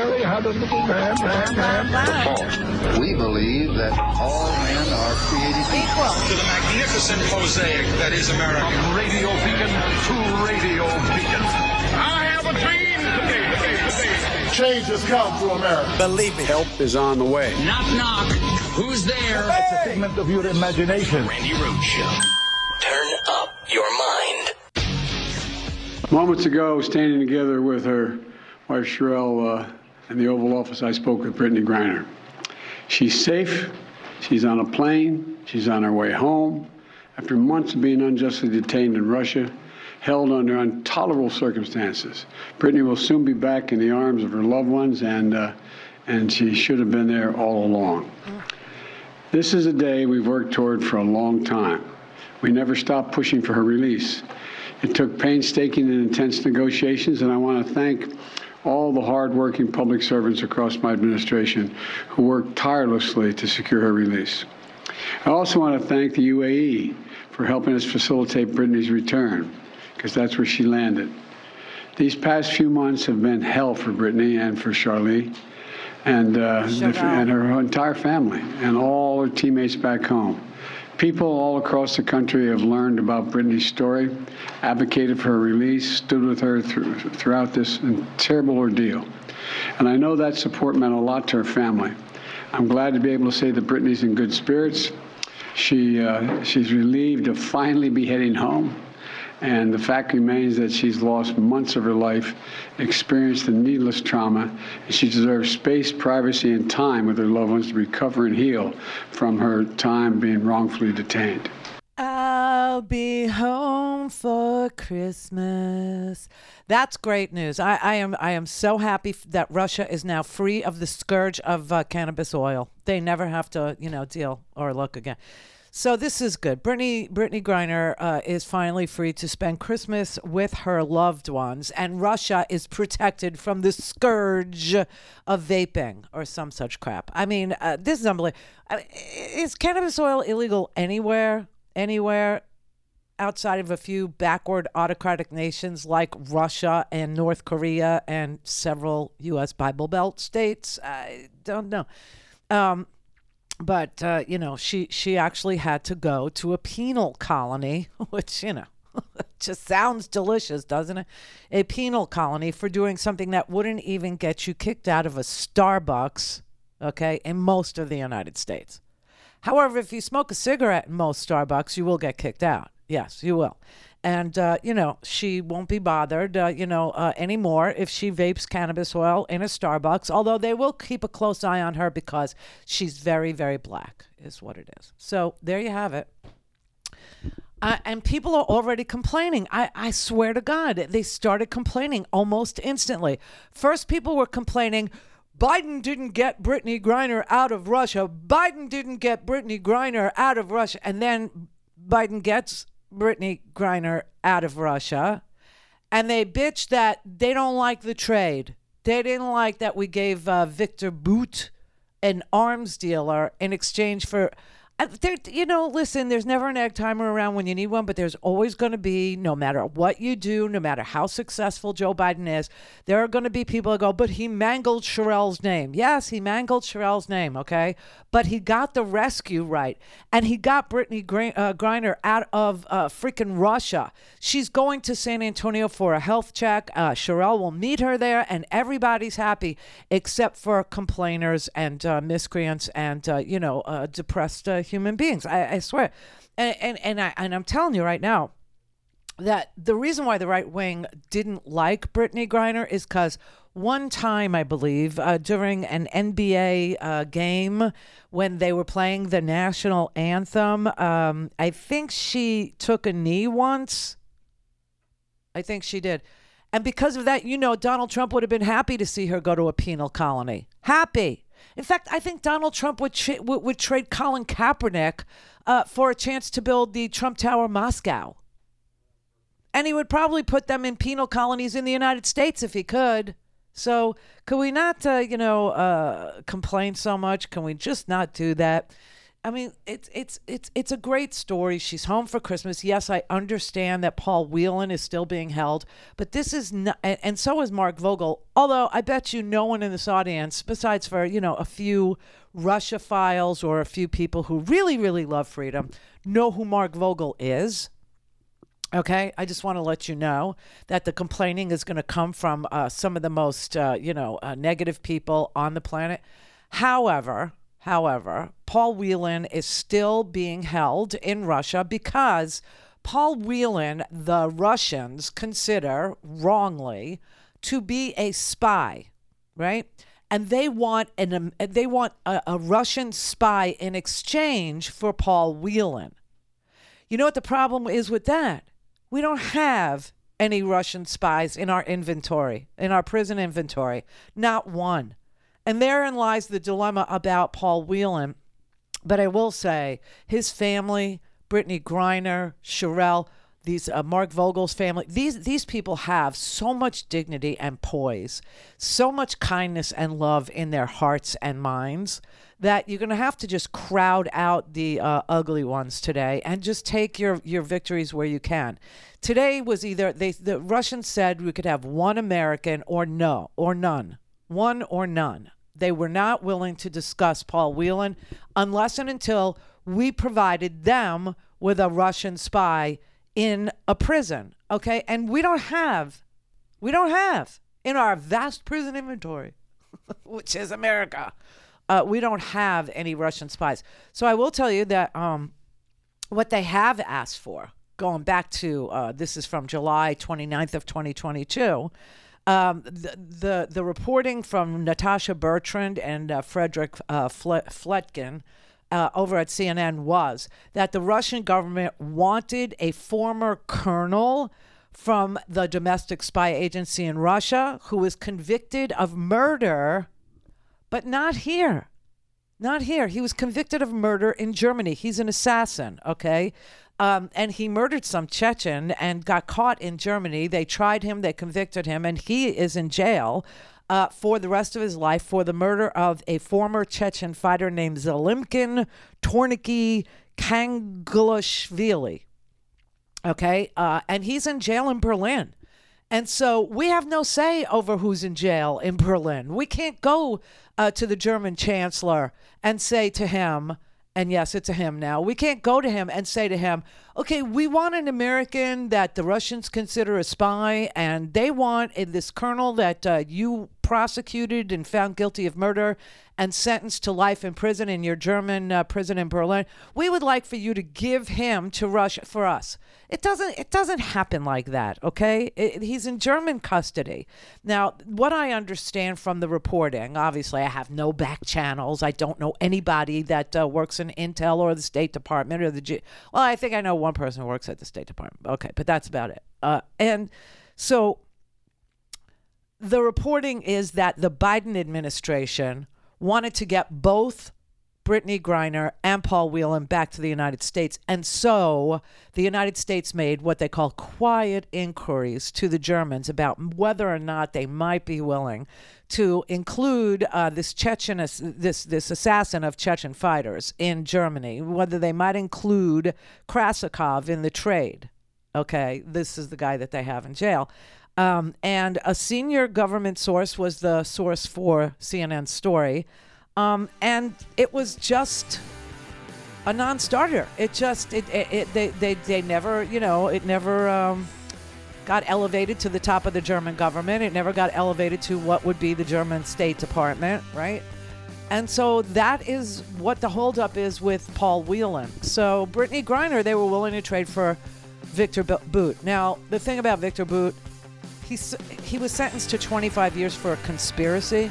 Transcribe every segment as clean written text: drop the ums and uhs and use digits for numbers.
Mary had a little lamb. We believe that all men are created equal. To the magnificent mosaic that is America. From Radio Beacon to Radio Beacon. I have a dream. Change has come to America. Believe me. Help is on the way. Knock, knock. Who's there? It's a figment of your imagination. Randy Rhoads Show. Turn up your mind. Moments ago, standing together with her wife Sherelle in the Oval Office, I spoke with Brittney Griner. She's safe. She's on a plane. She's on her way home. After months of being unjustly detained in Russia, held under intolerable circumstances. Brittney will soon be back in the arms of her loved ones, and she should have been there all along. This is a day we've worked toward for a long time. We never stopped pushing for her release. It took painstaking and intense negotiations, and I want to thank all the hard-working public servants across my administration who worked tirelessly to secure her release. I also want to thank the UAE for helping us facilitate Brittney's return, because that's where she landed. These past few months have been hell for Brittney and for Charlie and her entire family and all her teammates back home. People all across the country have learned about Brittney's story, advocated for her release, stood with her throughout this terrible ordeal. And I know that support meant a lot to her family. I'm glad to be able to say that Brittney's in good spirits. She's relieved to finally be heading home. And the fact remains that she's lost months of her life, experienced a needless trauma, and she deserves space, privacy, and time with her loved ones to recover and heal from her time being wrongfully detained. I'll be home for Christmas. That's great news. I am so happy that Russia is now free of the scourge of cannabis oil. They never have to, deal or look again. So this is good. Brittney Griner is finally free to spend Christmas with her loved ones, and Russia is protected from the scourge of vaping or some such crap. I mean, this is unbelievable. Is cannabis oil illegal anywhere outside of a few backward autocratic nations like Russia and North Korea and several U.S. Bible Belt states? I don't know. But, she actually had to go to a penal colony, which, just sounds delicious, doesn't it? A penal colony for doing something that wouldn't even get you kicked out of a Starbucks, okay, in most of the United States. However, if you smoke a cigarette in most Starbucks, you will get kicked out. Yes, you will. And, she won't be bothered, anymore if she vapes cannabis oil in a Starbucks, although they will keep a close eye on her because she's very, very black is what it is. So there you have it. And people are already complaining. I swear to God, they started complaining almost instantly. First, people were complaining, Biden didn't get Brittney Griner out of Russia. Biden didn't get Brittney Griner out of Russia. And then Biden gets Brittney Griner out of Russia, and they bitch that they don't like the trade. They didn't like that we gave Victor Bout an arms dealer in exchange for listen, there's never an egg timer around when you need one, but there's always going to be, no matter what you do, no matter how successful Joe Biden is, there are going to be people that go, but he mangled Sherelle's name. Yes, he mangled Sherelle's name, okay? But he got the rescue right, and he got Brittney Griner out of freaking Russia. She's going to San Antonio for a health check. Sherelle will meet her there, and everybody's happy except for complainers and miscreants and, depressed human beings. I swear. And I'm telling you right now that the reason why the right wing didn't like Brittney Griner is because one time, I believe, during an NBA game when they were playing the national anthem, I think she took a knee once. I think she did. And because of that, Donald Trump would have been happy to see her go to a penal colony. Happy. In fact, I think Donald Trump would trade Colin Kaepernick for a chance to build the Trump Tower Moscow. And he would probably put them in penal colonies in the United States if he could. So could we not, complain so much? Can we just not do that? I mean, it's a great story. She's home for Christmas. Yes, I understand that Paul Whelan is still being held, but this is not, and so is Mark Vogel. Although I bet you no one in this audience, besides for a few Russia files or a few people who really, really love freedom, know who Mark Vogel is. Okay, I just want to let you know that the complaining is going to come from some of the most, negative people on the planet. However, Paul Whelan is still being held in Russia because Paul Whelan, the Russians consider wrongly to be a spy, right? And they want a Russian spy in exchange for Paul Whelan. You know what the problem is with that? We don't have any Russian spies in our inventory, in our prison inventory. Not one. And therein lies the dilemma about Paul Whelan. But I will say his family, Brittany Griner, Sherelle, these Mark Vogel's family, these people have so much dignity and poise, so much kindness and love in their hearts and minds that you're going to have to just crowd out the ugly ones today and just take your victories where you can. Today was either the Russians said we could have one American or none. One or none. They were not willing to discuss Paul Whelan unless and until we provided them with a Russian spy in a prison. Okay? And we don't have in our vast prison inventory, which is America, we don't have any Russian spies. So I will tell you that what they have asked for, going back to, this is from July 29th of 2022, the reporting from Natasha Bertrand and Frederick Fletkin over at CNN was that the Russian government wanted a former colonel from the domestic spy agency in Russia who was convicted of murder, but not here. Not here. He was convicted of murder in Germany. He's an assassin, okay? And he murdered some Chechen and got caught in Germany. They tried him, they convicted him, and he is in jail for the rest of his life for the murder of a former Chechen fighter named Zelimkin Torniki Kanglashvili. Okay? And he's in jail in Berlin. And so we have no say over who's in jail in Berlin. We can't go to the German chancellor and say to him, and yes, it's a him now. We can't go to him and say to him, okay, we want an American that the Russians consider a spy, and they want this colonel that you prosecuted and found guilty of murder and sentenced to life in prison in your German prison in Berlin. We would like for you to give him to Russia for us. It doesn't happen like that, okay? He's in German custody. Now, what I understand from the reporting, obviously I have no back channels. I don't know anybody that works in Intel or the State Department or well, I think I know one person who works at the State Department. Okay, but that's about it. And so the reporting is that the Biden administration wanted to get both Brittany Griner and Paul Whelan back to the United States. And so the United States made what they call quiet inquiries to the Germans about whether or not they might be willing to include this assassin of Chechen fighters in Germany, whether they might include Krasikov in the trade. Okay, this is the guy that they have in jail. And a senior government source was the source for CNN's story. And it was just a non-starter. They never, it never got elevated to the top of the German government. It never got elevated to what would be the German State Department, right? And so that is what the holdup is with Paul Whelan. So Brittany Griner, they were willing to trade for Victor Bout. Now, the thing about Victor Bout, he was sentenced to 25 years for a conspiracy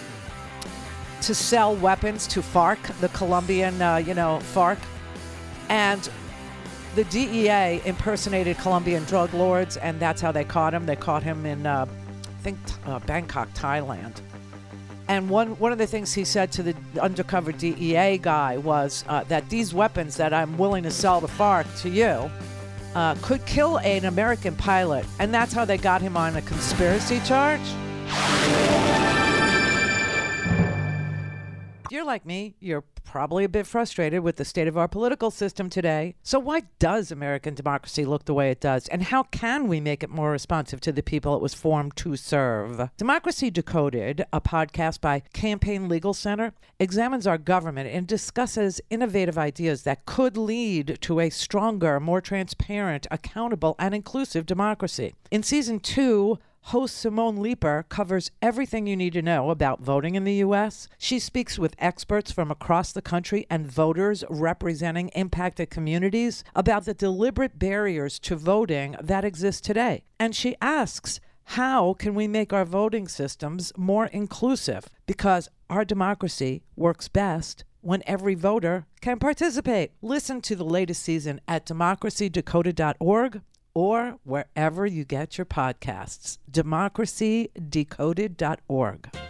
to sell weapons to FARC, the Colombian, FARC. And the DEA impersonated Colombian drug lords, and that's how they caught him. They caught him in, Bangkok, Thailand. And one of the things he said to the undercover DEA guy was that these weapons that I'm willing to sell to FARC to you could kill an American pilot. And that's how they got him on a conspiracy charge. you're like me, you're probably a bit frustrated with the state of our political system today. So why does American democracy look the way it does? And how can we make it more responsive to the people it was formed to serve? Democracy Decoded, a podcast by Campaign Legal Center, examines our government and discusses innovative ideas that could lead to a stronger, more transparent, accountable, and inclusive democracy. In season 2, host Simone Leeper covers everything you need to know about voting in the U.S. She speaks with experts from across the country and voters representing impacted communities about the deliberate barriers to voting that exist today. And she asks, how can we make our voting systems more inclusive? Because our democracy works best when every voter can participate. Listen to the latest season at democracydecoded.org or wherever you get your podcasts. democracydecoded.org.